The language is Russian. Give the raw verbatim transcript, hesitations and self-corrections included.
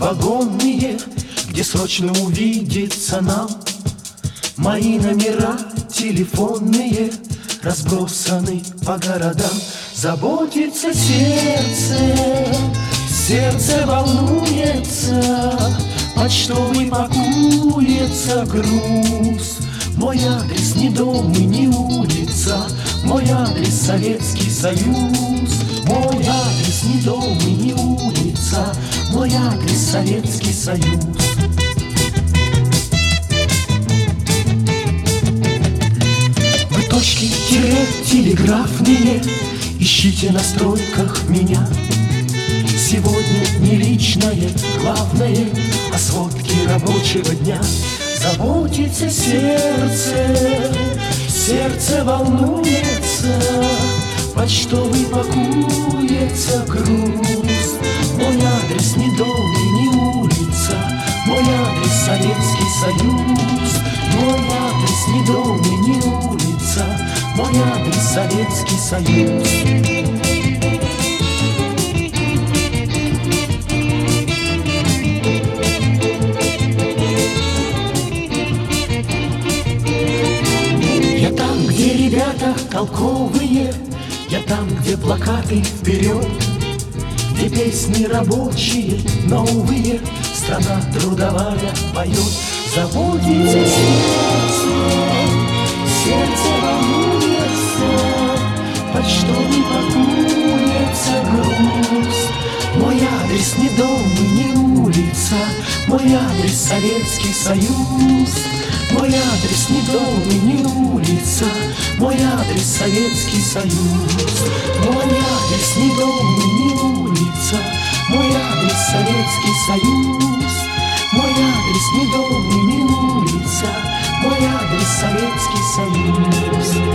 вагонные, где срочно увидеться нам. Мои номера телефонные разбросаны по городам. Заботится сердце, сердце волнуется, почтовый пакуется груз. Мой адрес не дом и не улица, мой адрес Советский Союз. Мой адрес не дом и не улица, мой адрес Советский Союз. Вы точки тире телеграфные ищите на стройках меня. Сегодня не личное, главное, а сводки рабочего дня. Заботится сердце, сердце волнуется, почтовый пакуется груз. Мой адрес не дом и не улица, мой адрес Советский Союз. Мой адрес не дом и не улица, мой адрес Советский Союз. Ребята толковые, я там, где плакаты вперед, где песни рабочие, новые, страна трудовая поет. Заботится сердце, сердце волнуется, почтовый пакуется груз. Мой адрес не дом и не улица, мой адрес Советский Союз. Мой адрес не дом и не улица, мой адрес Советский Союз. Мой адрес не дом и не улица, мой адрес Советский Союз. Мой адрес не дом и не улица, мой адрес Советский Союз.